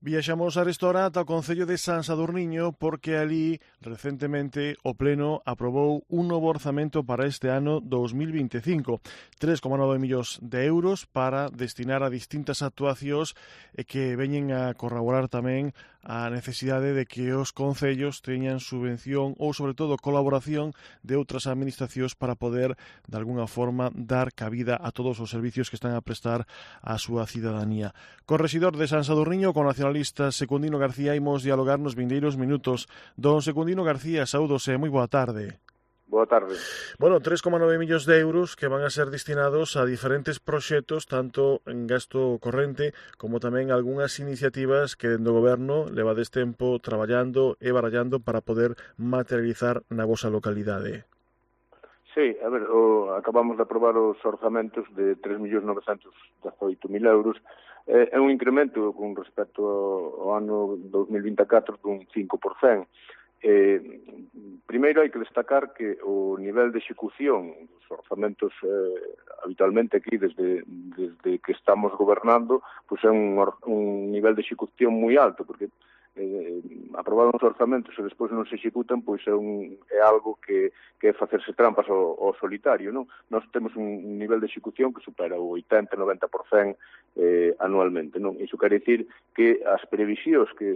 Viaxamos a restaurar ao Concello de San Sadurniño porque ali recentemente o Pleno aprobou un novo orzamento para este ano 2025, 3,9 millóns de euros para destinar a distintas actuacións e que veñen a corroborar tamén a necesidade de que os concellos teñan subvención ou, sobre todo, colaboración de outras administracións para poder, de alguna forma, dar cabida a todos os servicios que están a prestar á súa cidadanía. Con rexidor de San Sadurniño, con nacionalista Secundino García, imos dialogar nos vindeiros minutos. Don Secundino García, saúdos e moi boa tarde. Boa tarde. Bueno, 3,9 millóns de euros que van a ser destinados a diferentes proxectos, tanto en gasto corrente como tamén algunhas iniciativas que dentro do goberno levades tempo traballando e barallando para poder materializar na vosa localidade. Sí, a ver, acabamos de aprobar os orzamentos de 3.918.000 euros. É un incremento con respecto ao ano 2024 dun 5%. Primeiro hai que destacar que o nivel de execución dos orzamentos habitualmente aquí desde que estamos gobernando pois é un nivel de execución moi alto, porque aprobar uns orzamentos e despois non se executan, pois é algo que é facerse trampas ao solitario, non? Nós temos un nivel de execución que supera o 80-90% anualmente, non? Iso quere dicir que as previsións que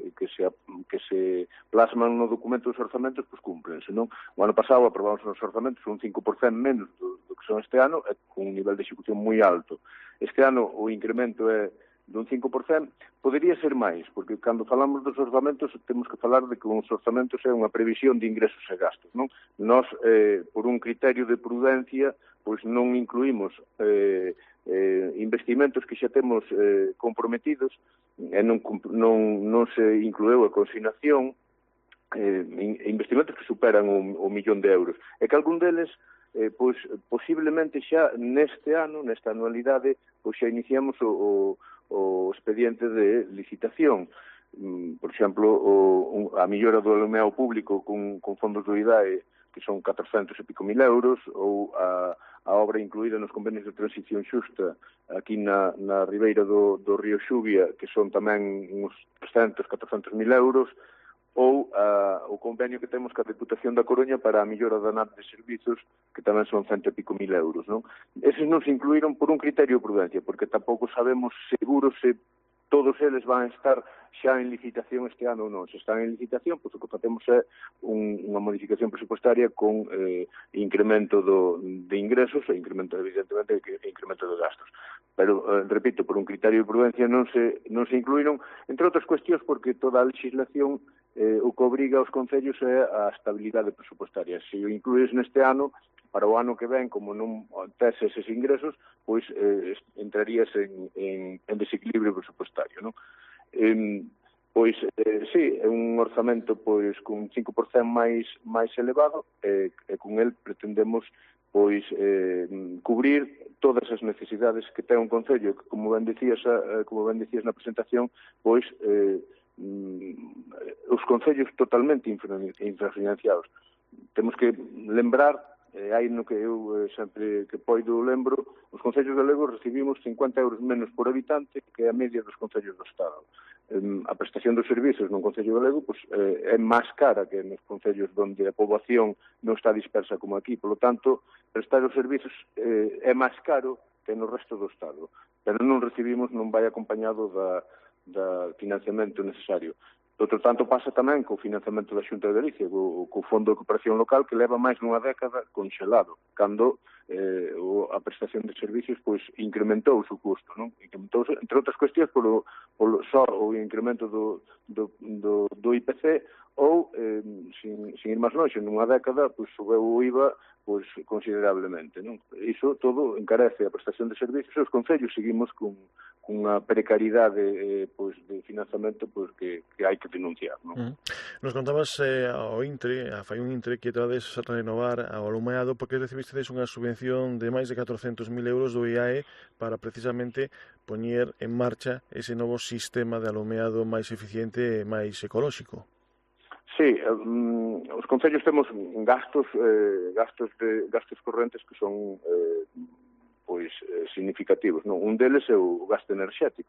se plasman no documento dos orzamentos, pois cúmplense, non? O ano pasado aprobamos uns orzamentos un 5% menos do que son este ano, e con un nivel de execución moi alto. Este ano o incremento é dun 5%, podería ser máis, porque cando falamos dos orzamentos temos que falar de que uns orzamentos é unha previsión de ingresos e gastos, non? Nós, por un criterio de prudencia, pois non incluímos investimentos que xa temos comprometidos, e non se inclueu a consignación, investimentos que superan o millón de euros. E que algún deles pois posiblemente xa neste ano, nesta anualidade, pois xa iniciamos o expediente de licitación. Por exemplo, a millora do alumeado público con fondos do IDAE, que son 400 e pico mil euros, ou a obra incluída nos convenios de transición xusta aquí na ribeira do río Xubia, que son tamén uns 300-400 mil euros, ou o convenio que temos ca Deputación da Coruña para a millora da NAP de servizos, que tamén son 100 e pico mil euros, non? Eses non se incluíron por un criterio de prudencia, porque tampouco sabemos seguro se todos eles van a estar xa en licitación este ano ou non. Se están en licitación, pois o que facemos é unha modificación presupuestaria con incremento de ingresos e incremento, evidentemente, incremento de gastos. Pero, repito, por un criterio de prudencia non se incluíron, entre outras cuestións, porque toda a legislación o que obriga aos concellos é a estabilidade presupuestaria. Se o incluís neste ano, para o ano que ven, como non tes eses ingresos, pois entrarías en desequilibrio presupuestario, non? Pois, sí, é un orzamento pois con 5% máis elevado, e con el pretendemos pois cubrir todas as necesidades que ten un concello, que como ben dicías na presentación, pois os concellos totalmente infrafinanciados. Temos que lembrar, hai no que eu sempre que poido lembro, os concellos galegos recibimos 50 euros menos por habitante que a media dos concellos do Estado. A prestación dos servizos nun concello galego pois, é máis cara que nos concellos onde a poboación non está dispersa como aquí. Por lo tanto, prestar os servizos é máis caro que no resto do Estado. Pero non recibimos, non vai acompañado da financiamento necesario. Outro tanto pasa tamén co financiamento da Xunta de Galicia, co Fondo de Cooperación Local, que leva máis dunha década congelado, cando a prestación de servicios pois incrementou o seu custo, non? Incrementou, entre outras cuestións, polo só o incremento do IPC, ou, sin ir máis longe, nunha década, pois subeu o IVA pois considerablemente, non? Iso todo encarece a prestación de servicios e os concellos seguimos cunha precariedade pois de financiamento pois que hai que denunciar, non? Nos contabas ao Intre, fai un Intre que trades renovar ao alumeado porque recibistedes unha subvención de máis de 400.000 euros do IAE para precisamente poñer en marcha ese novo sistema de alumeado máis eficiente e máis ecolóxico. Sí, os concellos temos gastos correntes que son pois significativos, non? Un deles é o gasto enerxético.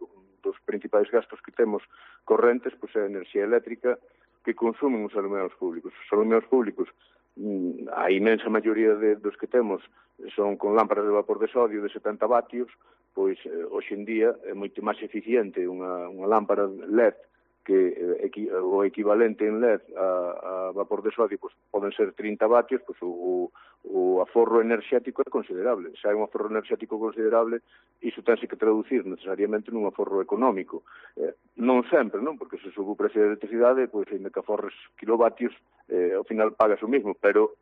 dos principais gastos que temos correntes, pois é a enerxía eléctrica que consumen os alumeados públicos. Os alumeados públicos, a imensa maioría dos que temos son con lámparas de vapor de sodio de 70 vatios, pois hoxe en día é moito máis eficiente unha lámpara LED que o equivalente en LED a vapor de sodio pois, poden ser 30 vatios, pois o aforro enerxético é considerable. Se hai un aforro enerxético considerable, iso tense que traducir necesariamente nun aforro económico. Non sempre, non? Porque se sube o precio da electricidade, pois, ainda que aforres kilovatios, ao final pagas o mismo, pero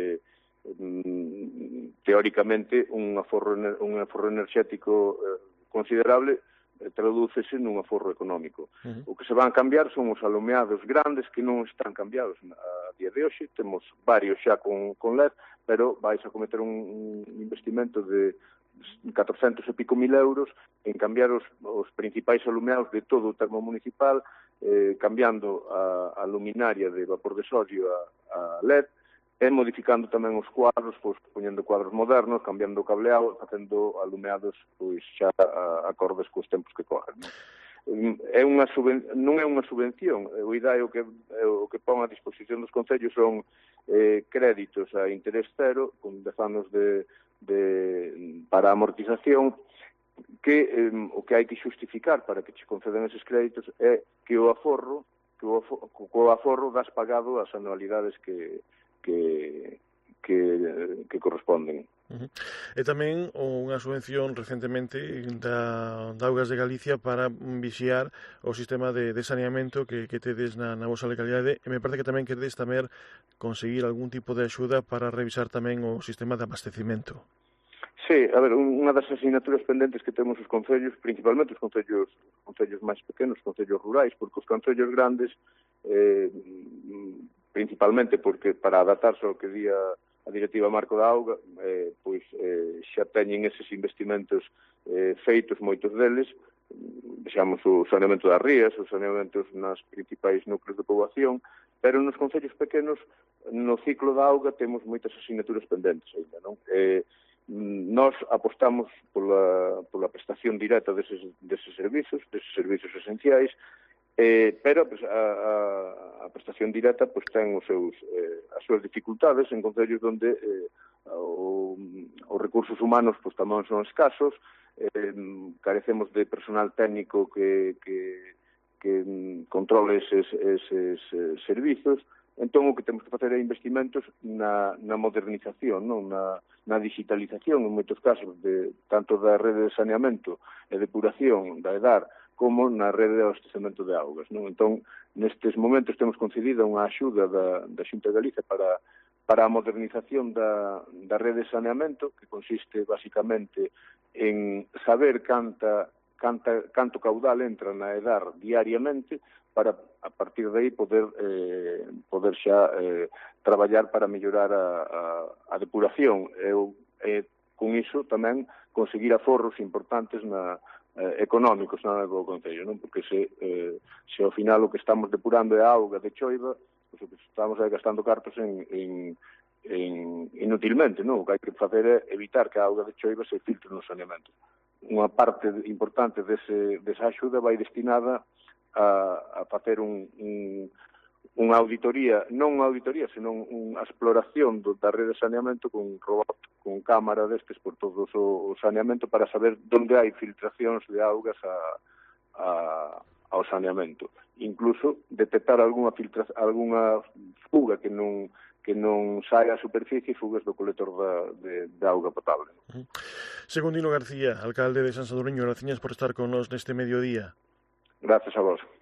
teóricamente un aforro enerxético considerable tradúcese nun aforro económico. O que se van cambiar son os alumeados grandes que non están cambiados a día de hoxe. Temos varios xa con LED, pero vais a cometer un investimento de 400 e pico mil euros en cambiar os principais alumeados de todo o termo municipal, cambiando a luminaria de vapor de sodio a LED, e modificando tamén os cuadros, pois poñendo cuadros modernos, cambiando o cableado, facendo alumeados pois xa acordes cos tempos que corren. Non é unha subvención, o IDAE o que pon a disposición dos concellos son créditos a interés cero, con 10 anos para amortización, que o que hai que xustificar para que che conceden eses créditos é que o aforro das pagado as anualidades que corresponden. E tamén unha subvención recentemente da Augas de Galicia para vixiar o sistema de saneamento que tedes na vosa localidade, e me parece que tamén queredes tamén conseguir algún tipo de axuda para revisar tamén o sistema de abastecimento. Sí, a ver, unha das asignaturas pendentes que temos os concellos, principalmente os concellos máis pequenos, os concellos rurais, porque os concellos grandes principalmente porque para adaptarse ao que di a Directiva Marco da Auga, pois xa teñen eses investimentos feitos, moitos deles, vexamos o saneamento das rías, os saneamentos nas principais núcleos de poboación, pero nos concellos pequenos, no ciclo da auga, temos moitas asignaturas pendentes ainda, non? Nós apostamos pola prestación directa deses servizos esenciais, pero pues, a prestación directa pues, ten as súas dificultades en concellos onde os recursos humanos pues, tamén son escasos, carecemos de personal técnico que controle eses servizos. Entón, o que temos que facer é investimentos na modernización, non? Na digitalización, en moitos casos, tanto da rede de saneamento e depuración da EDAR, como na rede de abastecemento de augas, non? Entón, nestes momentos temos concedida unha axuda da Xunta de Galicia para a modernización da rede de saneamento, que consiste basicamente en saber canto caudal entra na EDAR diariamente, para a partir de aí poder xa traballar para mellorar a depuración e con iso tamén conseguir aforros importantes económicos na do Concello, non? Porque se ao final o que estamos depurando é a auga de choiva, pois o que estamos gastando cartos inutilmente, non? O que hai que facer é evitar que a auga de choiva se filtre no saneamento. Unha parte importante desa axuda vai destinada a facer unha auditoría, non unha auditoría, senón unha exploración da rede de saneamento con robot, con cámara destes por todo o saneamento para saber onde hai filtracións de augas ao saneamento. Incluso detectar algunha fuga que non sae á superficie, fugas do colector de auga potable. Secundino García, alcalde de San Sadurniño, gracias por estar con nos neste mediodía. Gracias a vos.